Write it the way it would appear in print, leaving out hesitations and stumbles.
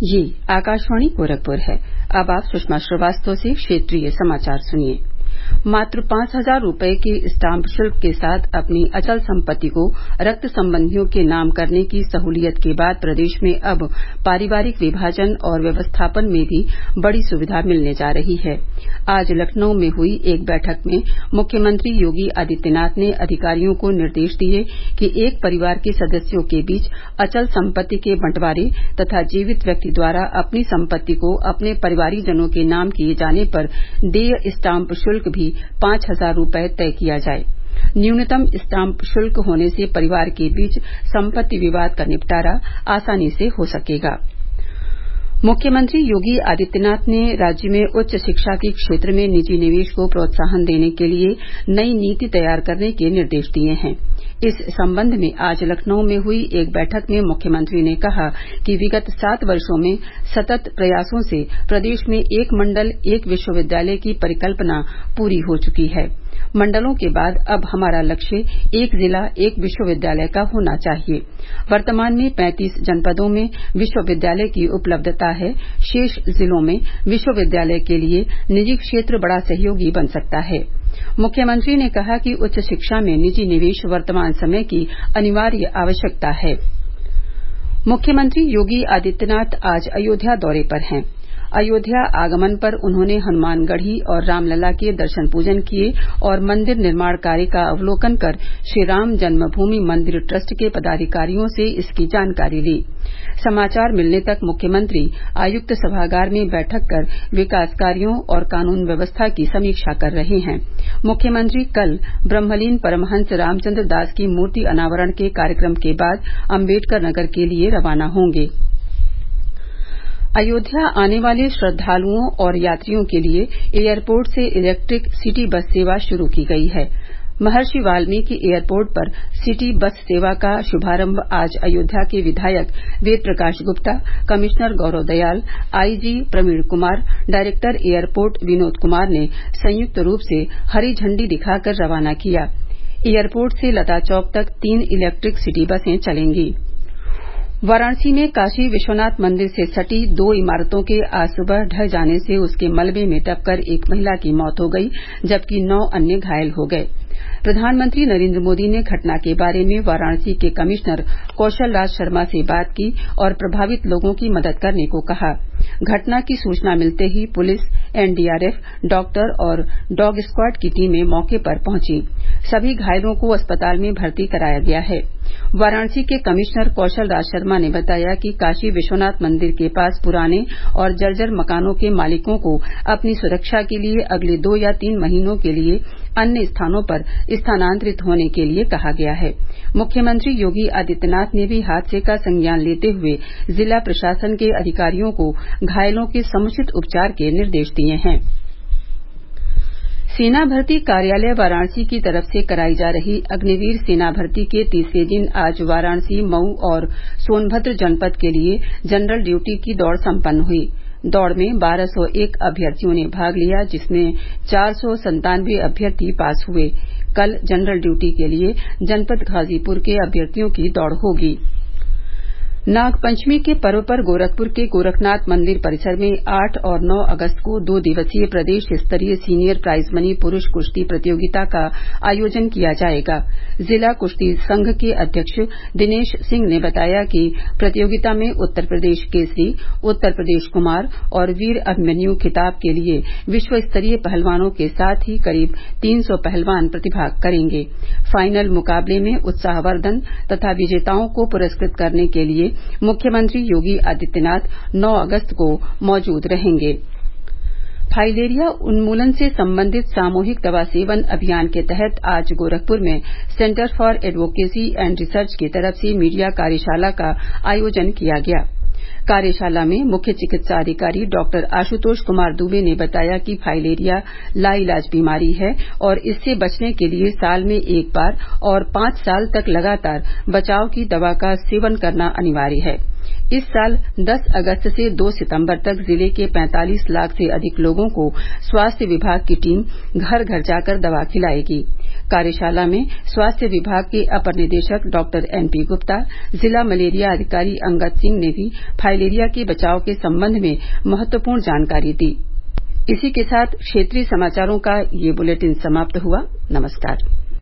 ये आकाशवाणी गोरखपुर है। अब आप सुषमा श्रीवास्तव से क्षेत्रीय समाचार सुनिए। मात्र 5,000 रूपये के स्टाम्प शुल्क के साथ अपनी अचल संपत्ति को रक्त संबंधियों के नाम करने की सहूलियत के बाद प्रदेश में अब पारिवारिक विभाजन और व्यवस्थापन में भी बड़ी सुविधा मिलने जा रही है। आज लखनऊ में हुई एक बैठक में मुख्यमंत्री योगी आदित्यनाथ ने अधिकारियों को निर्देश दिए कि एक परिवार के सदस्यों के बीच अचल संपत्ति के बंटवारे तथा जीवित व्यक्ति द्वारा अपनी संपत्ति को अपने परिवारीजनों के नाम किए जाने पर देय स्टाम्प शुल्क भी 5,000 रूपये तय किया जाए। न्यूनतम स्टाम्प शुल्क होने से परिवार के बीच संपत्ति विवाद का निपटारा आसानी से हो सकेगा। मुख्यमंत्री योगी आदित्यनाथ ने राज्य में उच्च शिक्षा के क्षेत्र में निजी निवेश को प्रोत्साहन देने के लिए नई नीति तैयार करने के निर्देश दिए हैं। इस संबंध में आज लखनऊ में हुई एक बैठक में मुख्यमंत्री ने कहा कि विगत 7 वर्षों में सतत प्रयासों से प्रदेश में एक मंडल एक विश्वविद्यालय की परिकल्पना पूरी हो चुकी है। मंडलों के बाद अब हमारा लक्ष्य एक जिला एक विश्वविद्यालय का होना चाहिए। वर्तमान में 35 जनपदों में विश्वविद्यालय की उपलब्धता है। शेष जिलों में विश्वविद्यालय के लिए निजी क्षेत्र बड़ा सहयोगी बन सकता है। मुख्यमंत्री ने कहा कि उच्च शिक्षा में निजी निवेश वर्तमान समय की अनिवार्य आवश्यकता है। मुख्यमंत्री योगी आदित्यनाथ आज अयोध्या दौरे पर हैं। अयोध्या आगमन पर उन्होंने हनुमानगढ़ी और रामलला के दर्शन पूजन किए और मंदिर निर्माण कार्य का अवलोकन कर श्रीराम जन्मभूमि मंदिर ट्रस्ट के पदाधिकारियों से इसकी जानकारी ली। समाचार मिलने तक मुख्यमंत्री आयुक्त सभागार में बैठक कर विकास कार्यों और कानून व्यवस्था की समीक्षा कर रहे हैं। मुख्यमंत्री कल ब्रह्मलीन परमहंस रामचंद्र दास की मूर्ति अनावरण के कार्यक्रम के बाद अम्बेडकर नगर के लिए रवाना होंगे। अयोध्या आने वाले श्रद्धालुओं और यात्रियों के लिए एयरपोर्ट से इलेक्ट्रिक सिटी बस सेवा शुरू की गई है। महर्षि वाल्मीकि एयरपोर्ट पर सिटी बस सेवा का शुभारंभ आज अयोध्या के विधायक Ved Prakash Gupta, commissioner Gaurav Dayal, IG Praveen Kumar, director airport Vinod Kumar ने संयुक्त रूप से हरी झंडी दिखाकर रवाना किया। एयरपोर्ट से लता चौक तक 3 इलेक्ट्रिक सिटी बसें चलेंगी। वाराणसी में काशी विश्वनाथ मंदिर से सटी 2 इमारतों के आज सुबह ढह जाने से उसके मलबे में दबकर एक महिला की मौत हो गई, जबकि 9 अन्य घायल हो गए। प्रधानमंत्री नरेंद्र मोदी ने घटना के बारे में वाराणसी के कमिश्नर कौशल राज शर्मा से बात की और प्रभावित लोगों की मदद करने को कहा। घटना की सूचना मिलते ही पुलिस, एनडीआरएफ, डॉक्टर और डॉग स्क्वाड की टीमें मौके पर पहुंची। सभी घायलों को अस्पताल में भर्ती कराया गया है। वाराणसी के कमिश्नर कौशल राज शर्मा ने बताया कि काशी विश्वनाथ मंदिर के पास पुराने और जर्जर मकानों के मालिकों को अपनी सुरक्षा के लिए अगले 2 या 3 महीनों के लिए अन्य स्थानों पर स्थानांतरित होने के लिए कहा गया है। मुख्यमंत्री योगी आदित्यनाथ ने भी हादसे का संज्ञान लेते हुए जिला प्रशासन के अधिकारियों को घायलों के समुचित उपचार के निर्देश दिए हैं। सेना भर्ती कार्यालय वाराणसी की तरफ से कराई जा रही अग्निवीर सेना भर्ती के तीसरे दिन आज वाराणसी, मऊ और सोनभद्र जनपद के लिए जनरल ड्यूटी की दौड़ संपन्न हुई। दौड़ में 1201 अभ्यर्थियों ने भाग लिया, जिसमें 497 अभ्यर्थी पास हुए। कल जनरल ड्यूटी के लिए जनपद गाजीपुर के अभ्यर्थियों की दौड़ होगी। नागपंचमी के पर्व पर गोरखपुर के गोरखनाथ मंदिर परिसर में 8 और 9 अगस्त को 2 दिवसीय प्रदेश स्तरीय सीनियर प्राइज मनी पुरुष कुश्ती प्रतियोगिता का आयोजन किया जाएगा। जिला कुश्ती संघ के अध्यक्ष दिनेश सिंह ने बताया कि प्रतियोगिता में उत्तर प्रदेश केसरी, उत्तर प्रदेश कुमार और वीर अभिमन्यु खिताब के लिए विश्व स्तरीय पहलवानों के साथ ही करीब 300 पहलवान प्रतिभाग करेंगे। फाइनल मुकाबले में उत्साहवर्धन तथा विजेताओं को पुरस्कृत करने के लिए मुख्यमंत्री योगी आदित्यनाथ 9 अगस्त को मौजूद रहेंगे। फाइलेरिया उन्मूलन से संबंधित सामूहिक दवा सेवन अभियान के तहत आज गोरखपुर में centre for advocacy and research की तरफ से मीडिया कार्यशाला का आयोजन किया गया। कार्यशाला में मुख्य चिकित्सा अधिकारी डॉक्टर आशुतोष कुमार दुबे ने बताया कि फाइलेरिया लाइलाज बीमारी है और इससे बचने के लिए साल में एक बार और 5 साल तक लगातार बचाव की दवा का सेवन करना अनिवार्य है। इस साल 10 अगस्त से 2 सितंबर तक जिले के 45 लाख से अधिक लोगों को स्वास्थ्य विभाग की टीम घर घर जाकर दवा खिलाएगी। कार्यशाला में स्वास्थ्य विभाग के अपर निदेशक डॉक्टर एनपी गुप्ता, जिला मलेरिया अधिकारी अंगद सिंह ने भी फाइलेरिया के बचाव के संबंध में महत्वपूर्ण जानकारी दी। इसी के साथ क्षेत्रीय समाचारों का ये बुलेटिन समाप्त हुआ। नमस्कार।